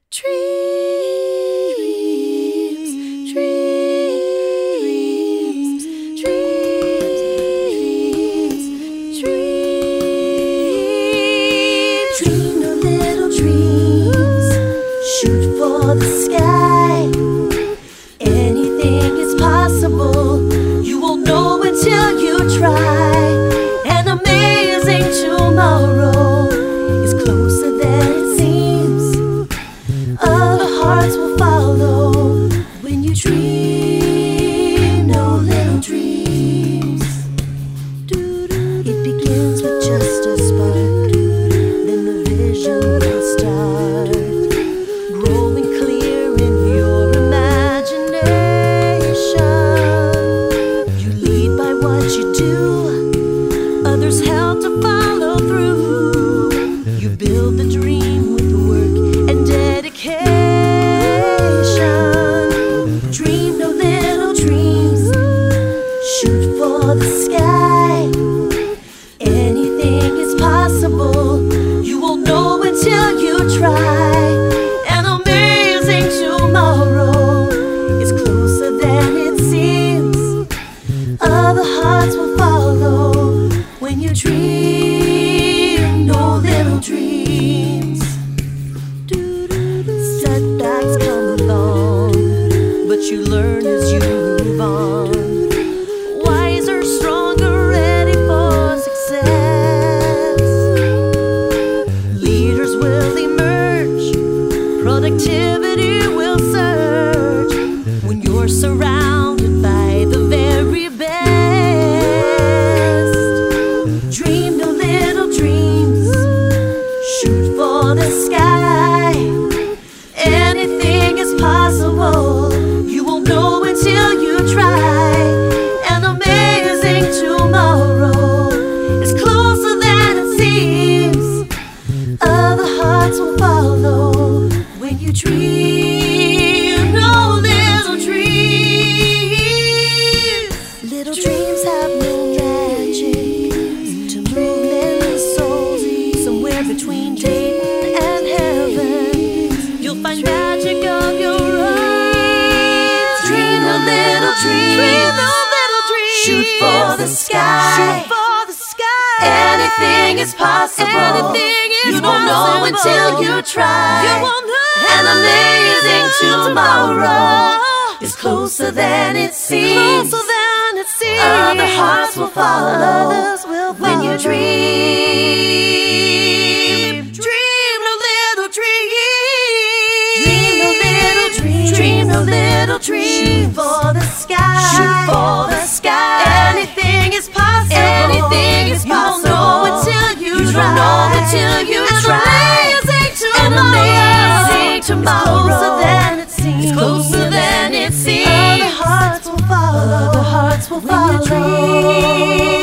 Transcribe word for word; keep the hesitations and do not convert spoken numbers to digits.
Dreams, dreams, dreams, dreams. Dream no little dreams. Shoot for the sky. Anything is possible. You won't know until you try. An amazing tomorrow is closer than it seems. Other hearts will follow when you dream no little dreams. It begins with just a spark, then the vision will start, growing clear in your imagination. You lead by what you do, others help to follow through. You build the dream with work and dedication. Dream no little dreams. Shoot for the sky. Anything is possible. You won't know until you try. An amazing tomorrow is closer than it seems. Other hearts will follow when you dream no little dreams. Setbacks come along, but you learn as you move on. Wiser, stronger, ready for success. Leaders will emerge, productivity will surge when you're surrounded by the very best. Dream no little dreams. Shoot for the sky. Anything is possible. You won't know until you try. An amazing tomorrow is closer than it seems. Other hearts will follow when you dream no little dreams. Little dreams have no magic to move men's souls. Somewhere between Dayton and heaven, you'll find magic of your own. Dream a little dream. Dream a little dream. Shoot for the sky. Shoot for the sky. Anything is possible. Anything is you won't possible. Know until you try. You won't know. An amazing tomorrow is closer than it seems. Closer than it seems. Other hearts will follow. Others will follow when you dream. Dream a little dream. Dream a little dream. Dream a little dream. Shoot for the sky. Shoot for the sky. Anything is possible. Anything is possible. You don't know until you, you try. You don't know until you An try. Amazing tomorrow. An amazing tomorrow. It's closer than it seems. It's closer than it seems. Other hearts will follow. Other hearts will follow.